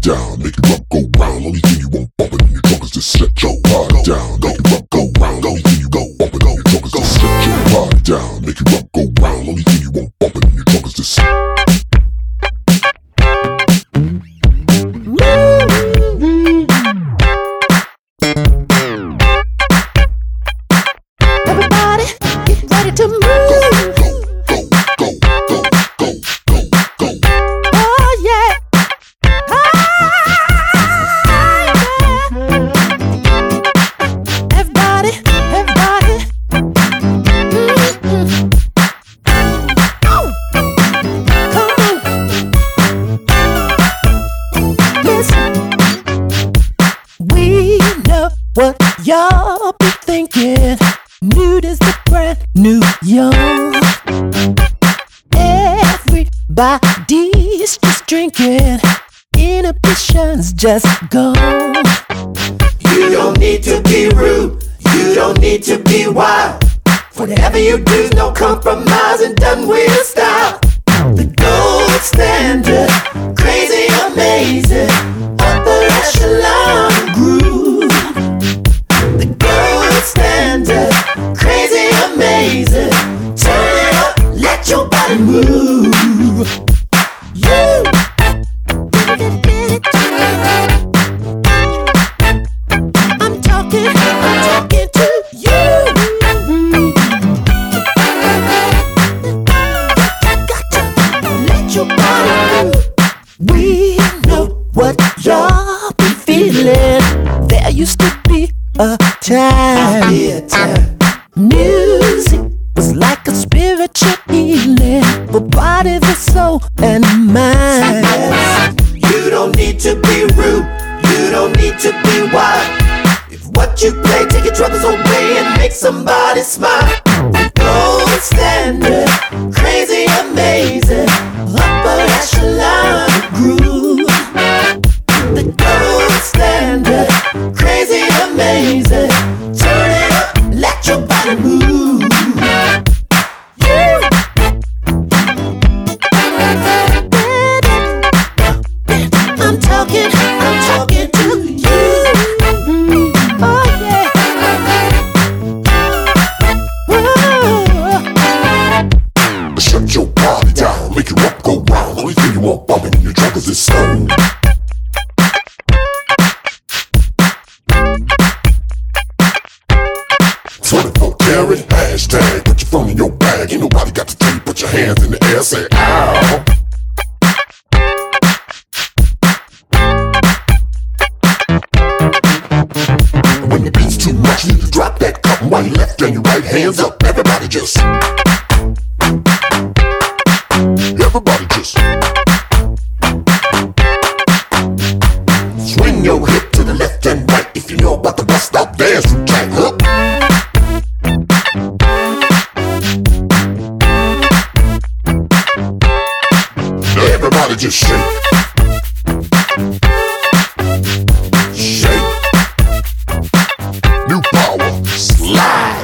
down, make it rock, go round. Only thing you won't bump it in your trunk is just set your body down. Make it rock, go round. Only thing you won't bump it in your trunk is just set your body down. Make it rock, go round. Only thing you won't bump it in your trunk is just. Everybody, get ready to move. What y'all be thinking? Nude is the brand new young. Everybody's just drinking. Inhibition's just gone. You don't need to be rude. You don't need to be wild. Whatever you do's no compromise and done with style. The gold standard, crazy, amazing, upper echelon groove. The gold standard, crazy, amazing. Turn it up, let your body move. You. I'm talking to you. Gotcha, let your body move. We know what y'all be feeling. There used to be a time. Music was like a spiritual healing for body, the soul, and mind. You don't need to be rude. You don't need to be wild. If what you play, take your troubles away and make somebody smile. The gold standard, crazy, amazing, upper echelon groove. The gold standard, crazy, amazing. Turn it up, let your body move. I'm talking to you. Oh yeah. Whoa. Shut your body down, make it rock, go round. Only thing you won't bump it in your trunk is this stone. 24 karat hashtag, put your phone in your bag. Ain't nobody got to tell you, put your hands in the air, say ow. When the beat's too much, you need to drop that cup while your left and your right hands up. Everybody just swing your hip to the left and right. If you know about the bus stop dance, you can't hook. Everybody just shake. Shake. New power, slide.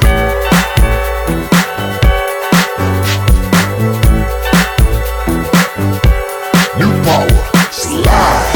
New power, slide.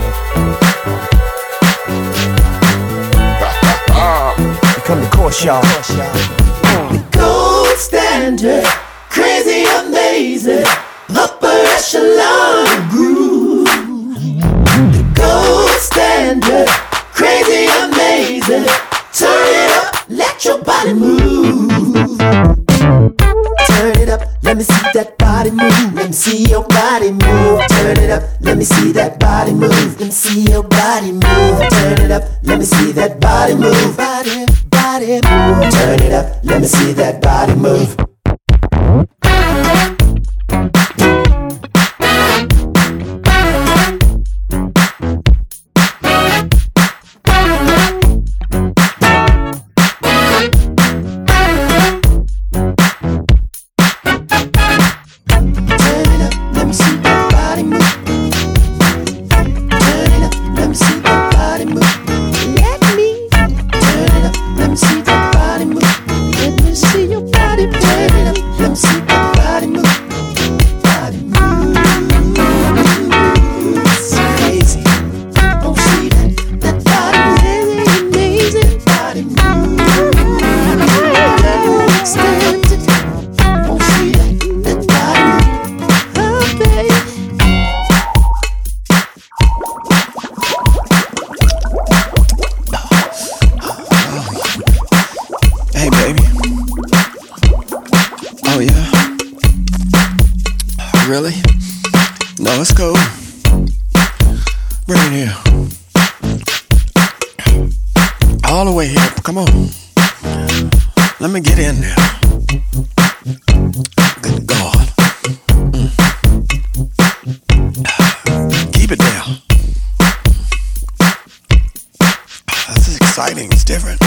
Come to course, y'all. The gold standard, crazy, amazing, upper echelon groove. The gold standard, crazy, amazing. Turn it up, let your body move. Turn it up, let me see that body move. Let me see your body move. Turn it up, let me see that body move. Let me see your body move. Turn it up, let me see that body move. Body move. Turn it up, let me see that body move. See your body, turn it up, let me see that body move. Really? No, it's cool. Bring it here. All the way here. Come on. Let me get in there. Good God. Keep it down. This is exciting. It's different.